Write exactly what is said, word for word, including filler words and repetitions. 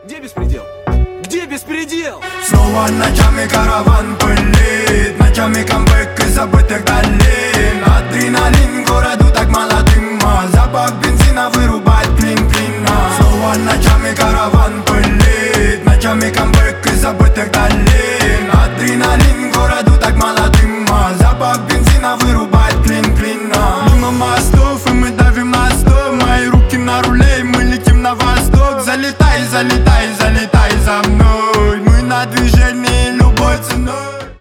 Где беспредел? Где беспредел? Снова ночами караван пылит, ночами камбэк из забытых долин. Адреналин городу так молодым, а запах бензина вырубает клин-клин. Снова ночами караван пылит, ночами камбэк из забытых долин. Адреналин городу так молодым, а запах бензина вырубает клин-клин. Мимо мостов и мы давим на стоп, мои руки на руле и мы летим на восток. Залетай, залетай